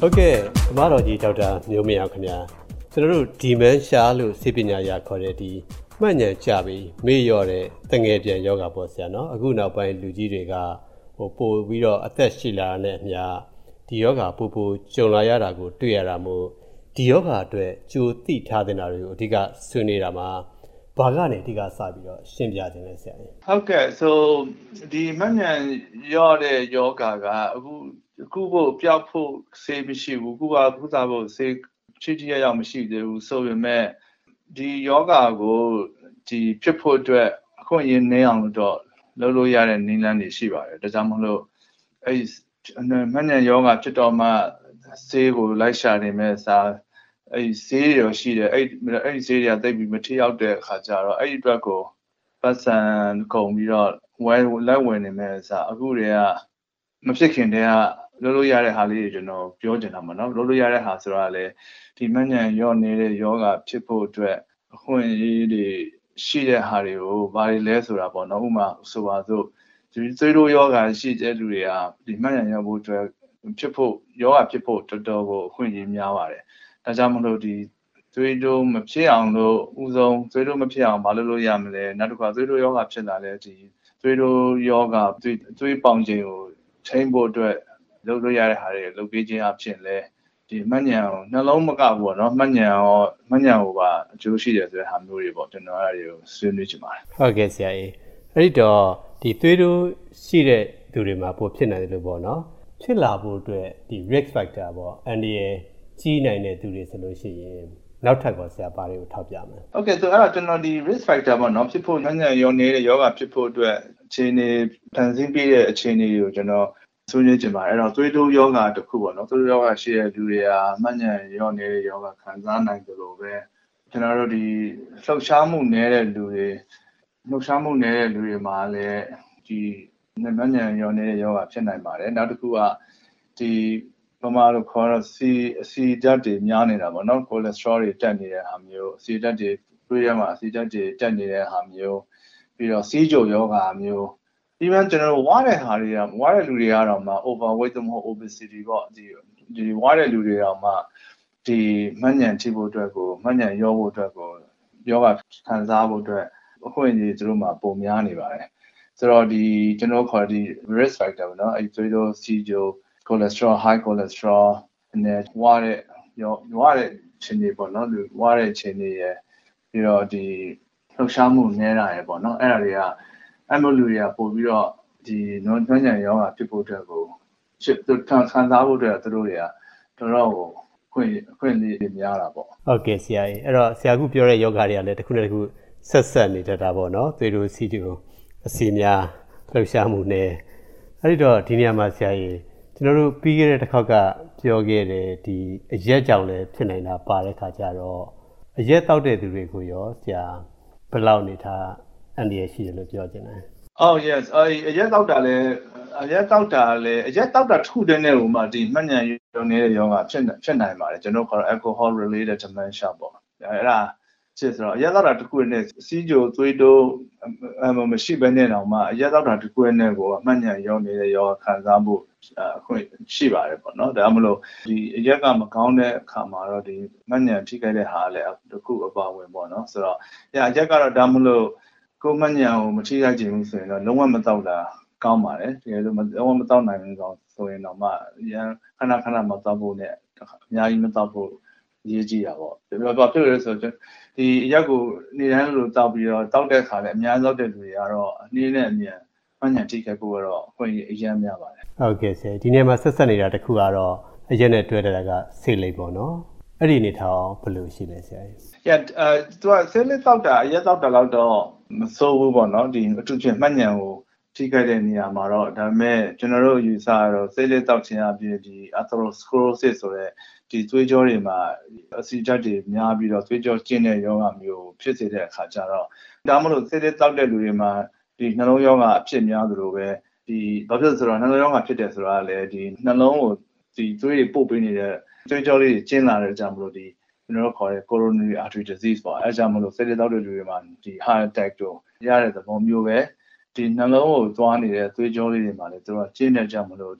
ဟုတ်ကဲ့ဓမ္မတော်ကြီးဒေါက်တာမျိုးမြအောင်ခင်ဗျာကျွန်တော်တို့ဒီမန်ရှာလို့စိတ်ပညာရခေါ်တဲ့ဒီမှတ်ဉာဏ်ကြပြီးမေ့လျော့တဲ့တငယ်ပြန်ယောဂပေါ့ဆရာနော်အခုနောက်ပိုင်းလူကြီးတွေကပို့ပြီးတော့အသက်ရှိလာတဲ့နဲ့အမျှဒီယောဂပို့ကြုံလာရတာကိုတွေ့ရတာမို့ဒီယောဂအတွက်ကြိုသိထားတဲ့နာတွေကိုအဓိကဆွေးနေတာမှာဘာကနေအဓိကစပြီးတော့ရှင်းပြခြင်းလဲဆရာဟုတ်ကဲ့ so ဒီမှတ်ဉာဏ်ရော့တဲ့ယောဂကအခုဖို့ပျောက်ဖို့ဆေးမရှိဘူးအခုစားဖို့ဆေးချိတိရောက်မရှိသေးဘူးဆိုပေမဲ့ဒီယောဂကိုဒီဖြစ်ဖို့အတွက်အခုရင်းနေအောင်တော့လုပ်လို့ရတဲ့နည်းလမ်းတွေရှိပါတယ်ဒါကြောင့်မလို့အဲ့မှတ်ဉာဏ်ယောဂဖြစ်တော့မှဆေးကိုလိုက်ရှာနေမဲ့စားအဲ့ဆေးရောရှိတယ်အဲ့ဆေးတွေကတိတ်ပြီးမထိရောက်တဲ့အခါကျတော့အဲ့ဒီအတွက်ကိုပတ်စံကုန်ပြီးတော့လက်ဝင်နေမဲ့စားအခုတွေကမဖြစ်ခင်တည်းကလုပ်လို့ရတဲ့ဟာလေးတွေကျွန်တော်ပြောချင်တာမှာနော်လုပ်လို့ရတဲ့ဟာဆိုတာလေဒီမှတ်ဉာဏ်ရော့နေတဲ့ယောဂဖြစ်ဖို့အတွက်အခွင့်အရေးတွေရှိတဲ့ဟာတွေကိုဘာတွေလဲဆိုတာပေါ့နော်ဥပမာဆိုပါစို့ဒီသွေးတိုးယောဂရှိတဲ့လူတွေကဒီမှတ်ဉာဏ်ရော့ဖို့အတွက်ဖြစ်ဖို့ယောဂဖြစ်ဖို့တော်တော်ကိုအခွင့်အရေးများပါတယ်ဒါကြောင့်မလို့ဒီသွေးတိုးမဖြစ်အောင်လို့ဥဆုံးသွေးတိုးမဖြစ်အောင်မလုပ်လို့ရမလဲနောက်တစ်ခါသွေးတိုးယောဂဖြစ်လာလဲဒီသွေးတိုးယောဂသွေးပေါင်ချိန်ကိုချိန်ဖို့အတွက်လုပ်လို့ရတဲ့ဟာတွေလုပ်ပေးခြင်းအဖြစ်လဲဒီမှတ်ဉာဏ်ကိုနှလုံးမကဘူးပေါ့နော်မှတ်ဉာဏ်ကိုပါအကျိုးရှိတယ်ဆိုတဲ့ဟာမျိုးတွေပေါ့ကျွန်တော်အဲ့ဒါတွေကိုဆွေးနွေးချင်ပါတယ်ဟုတ်ကဲ့ဆရာကြီးအဲ့ဒီတော့ဒီသွေးတိုးရှိတဲ့သူတွေမှာပိုဖြစ်နိုင်တယ်လို့ပေါ့နော်ဖြစ်လာဖို့အတွက်ဒီ risk factor ပေါ့အန်ဒီရဲ့ကြီးနိုင်တဲ့သူတွေဆိုလို့ရှိရင်နောက်ထပ်ကောဆရာပါတွေကိုထောက်ပြမယ်။ Okay ဆိုအဲ့တော့ကျွန်တော်ဒီ risk factor ပေါ့နော်ဖြစ်ဖို့မှတ်ဉာဏ်ရောနေတဲ့ယောဂဖြစ်ဖို့အတွက်အခြေအနေဖန်ဆင်းပေးတဲ့အခြေအနေကိုကျွန်တော်ဆွေးနွေးချင်ပါတယ်အဲ့တော့သွေးတိုးယောဂတစ်ခုပေါ့နော်သွေးတိုးယောဂရှိတဲ့လူတွေကမှတ်ဉာဏ်ရောနေတဲ့ယောဂခံစားနိုင်တယ်လို့ပဲကျွန်တော်တို့ဒီလှုပ်ရှားမှုနည်းတဲ့လူတွေမှာလည်းဒီမှတ်ဉာဏ်ရောနေတဲ့ယောဂဖြစ်နိုင်ပါတယ်နောက်တစ်ခုကဒီပမာလို့ခေါ်တော့အဆီဓာတ်တွေများနေတာပေါ့နော် cholesterol တွေတက်နေတဲ့ဟာမျိုးအဆီဓာတ်တွေတွေးရမှာအဆီဓာတ်တွေတက်နေတဲ့ဟာမျိုးပြီးတော့စီးကြိုယောဂမျိုးeven ကျွန်တော်တို့ဝါတဲ့လူတွေကတော့မှ overweight မဟုတ် obesity ပေါ့ဒီဝါတဲ့လူတွေတော့မှဒီမှတ်ဉာဏ်ထိဖို့အတွက်ကိုမှတ်ဉာဏ်ရောဖို့အတွက်ကိုယောဂခံစားဖို့အတွက်အခွင့်အရေးသူတို့မှာပုံများနေပါတယ်ဆိုတော့ဒီကျွန်တော်ခေါ်ဒီ risk factor ပေါ့နော်အဲ့ဒီတို့စီးကြိုcholesterol high cholesterol နဲ့ဝါတဲ့ခြင်းတွေပေါ့နော်ဝါတဲ့ခြင်းတွေရယ်ပြီးတော့ဒီလှုပ်ရှားမှုနည်းတာရယ်ပေါ့နော်အဲ့ဒါတွေကအဲ့လိုလူတွေကပို့ပြီးတော့ဒီနှွမ်းညံရောဂါဖြစ်ဖို့အတွက်ကိုခံစားဖို့အတွက်သူတို့တွေကတော်တော်ကိုခွင့်လေးတွေများတာပေါ့ဟုတ်ကဲ့ဆရာကြီးအဲ့တော့ဆရာကပြောတဲ့ယောဂတွေကလည်းတစ်ခုနဲ့တစ်ခုဆက်နေတတ်တာပေါ့နော်သွေးတိုးစီးတိုးအစီများလှုပ်ရှားမှုနဲ့အဲ့ဒီတော့ဒီနေရာမှာဆရာကြီးကျွန်တော်တို့ပြီးခဲ့တဲ့တစ်ခေါက်ကပြောခဲ့တဲ့ဒီအရက်ကြောင့်လည်းဖြစ်နိုင်တာပါတဲ့ခါကျတော့အရက်တောက်တဲ့သူတွေကိုရောဆရာဘယ်လောက်နေထားအန်ဒီရရှိတယ်လို့ပြောချင်တယ် Oh yes အရက်တောက်တာထုတဲ့နဲ့ဟိုမှာဒီမှတ်ဉာဏ်ရုံနေတဲ့ယောဂဖြစ်နိုင်ပါတယ်ကျွန်တော်ခေါ် alcohol related dementia ပေါ့အဲ့ဒါဖြစ်ဆိုတော့အရက်တောက်တာတစ်ခုနဲ့စီးကြိုသွေးတိုးမရှိဘဲနဲ့တော့မှအရက်တောက်တာတစ်ခုနဲ့ကိုမှတ်ဉာဏ်ရုံနေတဲ့ယောဂခံစားမှုအခွင့်ရှိပါတယ်ပေါ့နော်ဒါမှမဟုတ်ဒီအရက်ကမကောင်းတဲ့အခါမှာတော့ဒီမှတ်ဉာဏ်ထိခိုက်တဲ့ဟာလည်းတစ်ခုအပါဝင်ပေါ့နော်ဆိုတော့အရက်ကတော့ဒါမှမဟုတ်ကိုမှတ်ဉာဏ်ကိုမထိခိုက်ခြင်းဘူးဆိုရင်တော့လုံးဝမတောက်တာကောင်းပါတယ်တကယ်လို့လုံးဝမတောက်နိုင်ဘူးဆိုရင်တော့မှရန်ခဏမတောက်ဖို့နဲ့အများကြီးမတောက်ဖို့ရေးကြည့်တာပေါ့ဘာဖြစ်လို့လဲဆိုတော့ဒီအရက်ကိုနေတိုင်းလိုတောက်ပြီးတော့တောက်တဲ့ခါလည်းအများတောက်တဲ့လူတွေကတော့အနေနဲ့အမြန်မှတ်ဉာဏ်ထိခိုက်ဖို့ကတော့အခွင့်အရေးများပါတယ်ဟုတ်ကဲ့ဆရာဒီနေ့မှာဆက်နေတာတစ်ခုကတော့အရက်နဲ့တွဲတဲ့ကဆေးလိပ်ပေါ့နော်အဲ့ဒီအနေထားဘယ်လိုရှိလဲဆရာကြီးသူကဆေးလိပ်တောက်တာအရက်တောက်တာတော့မစိုးဘူးပေါ့နော်ဒီအထူးဖြင့်မှတ်ဉာဏ်ကိုထိခိုက်တဲ့နေရာမှာတော့ဒါပေမဲ့ကျွန်တော်တို့ယူဆရတော့ဆေးလိပ်တောက်ခြင်းအပြင်ဒီ atherosclerosis ဆိုတဲ့ဒီသွေးကြောတွေမှာအဆီဓာတ်တွေများပြီးတော့သွေးကြောကျဉ်တဲ့ယောဂမျိုးဖြစ်စေတဲ့အခါကျတော့ဒါမှမဟုတ်ဆေးလိပ်တောက်တဲ့လူတွေမှာဒီနှလုံးယောဂအဖြစ်များသလိုပဲဒီဘာဖြစ်ဆိုတော့နှလုံးယောဂဖြစ်တယ်ဆိုတာလည်းဒီနှလုံးကိုဒီသွေးတွေပို့ပေးနေတဲ့သွေးကြောလေးကျဉ်လာတဲ့အကြောင်းမလို့ဒီကျွန်တော်တို့ခေါ်တဲ့ coronary artery disease ပေါ့အဲကြောင့်မလို့ဆေးလိပ်တောက်တဲ့လူတွေမှာဒီ heart attack တို့ရတဲ့သဘောမျိုးပဲဒီနှလုံးကိုသွားနေတဲ့သွေးကြောလေးတွေမှာလည်းသူကကျဉ်တဲ့ကြောင့်မလို့ဒီ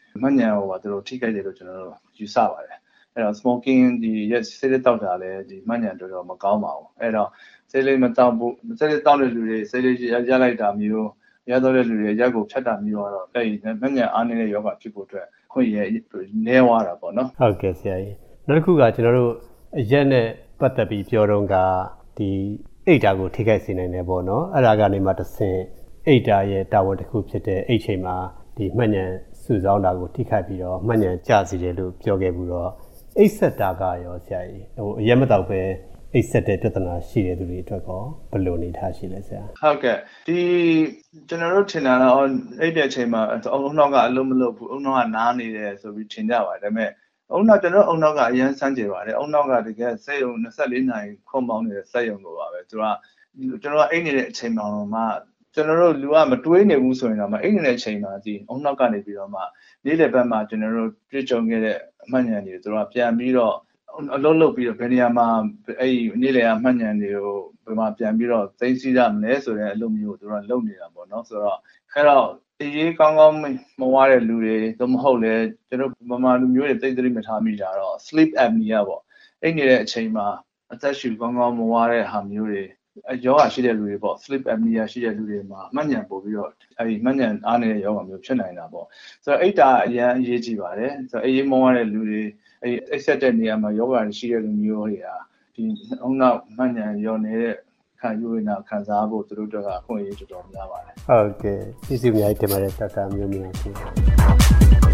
မှတ်ဉာဏ်ဟိုသူတို့ထိခိုက်တယ်လို့ကျွန်တော်တို့ယူဆပါတယ်အဲ့တော့ smoking ဒီဆေးလေးတောက်တာလည်းဒီမှတ်ဉာဏ်တော်တော်မကောင်းပါဘူးအဲ့တော့ဆေးလေးမတောက်ဘူးဆေးလေးတောက်တဲ့လူတွေဆေးလေးရလိုက်တာမျိုးရတော့တဲ့လူတွေရက်ကိုဖြတ်တာမျိုးကတော့အဲ့ဒီမှတ်ဉာဏ်အားနည်းတဲ့ယောဂဖြစ်ဖို့အတွက်ခွင့်ရနေဝါတာပေါ့နော်ဟုတ်ကဲ့ဆရာကြီးနောက်တစ်ခုကကျွန်တော်တို့ရက်နဲ့ပတ်သက်ပြီးပြောတော့ကဒီအိတ်တာကိုထိခိုက်စေနိုင်တယ်ပေါ့နော်အဲ့ဒါကနေမှတစ်ဆင့်အိတ်တာရဲ့တာဝန်တစ်ခုဖြစ်တဲ့အိတ်ချိန်မှာဒီမှတ်ဉာဏ်စုဆောင်းတာကိုထိခိုက်ပြီးတော့မှတ်ဉာဏ်ကျစေတယ်လို့ပြောခဲ့ပြီးတော့အိတ်ဆက်တာကရောဆရာကြီးဟိုအရက်မတော့ပဲအိတ်ဆက်တဲ့ပြဿနာရှိတဲ့သူတွေအတွက်ကောဘယ်လိုနေထားရှိလဲဆရာဟုတ်ကဲ့ဒီကျွန်တော်တို့ထင်တာတော့အိတ်တဲ့အချိန်မှာအုံနောက်ကအလုံးမလုပ်ဘူးအုံနောက်ကနားနေတယ်ဆိုပြီးထင်ကြပါတယ်ဒါပေမဲ့အုံနောက်ကျွန်တော်အုံနောက်ကအရန်ဆန်းကျင်ပါတယ်အုံနောက်ကတကယ်စက်ရုံ24နာရီခွန်ပေါင်းနေတဲ့စက်ရုံလိုပါပဲသူကကျွန်တော်အိတ်နေတဲ့အချိန်မှာကျွန်တော်တို့လူကမတွေးနေဘူးဆိုရင်တော့အိတ်နေတဲ့အချိန်မှာဒီအုံနောက်ကနေပြီးတော့မှနေ့လယ်ဘက်မှာကျွန်တော်တို့တွေ့ကြုံခဲ့တဲ့အမှတ်ဉာဏ်တွေသူကပြန်ပြီးတော့အလုံးလုံးပြီးတော့ဘယ်နေရာမှာအဲ့ဒီနေ့လယ်အမှတ်ဉာဏ်တွေကိုဘယ်မှာပြန်ပြီးတော့သိသိရမလဲဆိုတဲ့အလုပ်မျိုးကိုသူကလုပ်နေတာပေါ့နော်ဆိုတော့အဲ့တော့ဒီရေးကောင်းကောင်းမဝါတဲ့လူတွေသို့မဟုတ်လေကျွန်တော်မမလူမျိုးတွေသိသိမထားမိတာတော့ sleep apnea ပေါ့အဲ့နေတဲ့အချိန်မှာအသက်ရှူကောင်းကောင်းမဝါတဲ့ဟာမျိုးတွေယောဂရှိတဲ့လူတွေပေါ့ sleep apnea ရှိတဲ့လူတွေမှာမှတ်ဉာဏ်ပို့ပြီးတော့အဲဒီမှတ်ဉာဏ်အားနေတဲ့ယောဂမျိုးဖြစ်နိုင်တာပေါ့ဆိုတော့အိတ်တာအရင်အရေးကြီးပါတယ်ဆိုတော့အေးမောရတဲ့လူတွေအဲဒီအိတ်ဆက်တဲ့နေရာမှာယောဂရှိတဲ့လူမျိုးတွေကဒီအုံနောက်မှတ်ဉာဏ်ရောနေတဲ့ခံယူနေတာခံစားဖို့သူတို့ကအခွင့်အရေးတော်တော်များပါတယ်ဟုတ်ကဲ့ကျေးဇူးအများကြီးတင်ပါတယ်ဒေါက်တာမျိုးမျိုး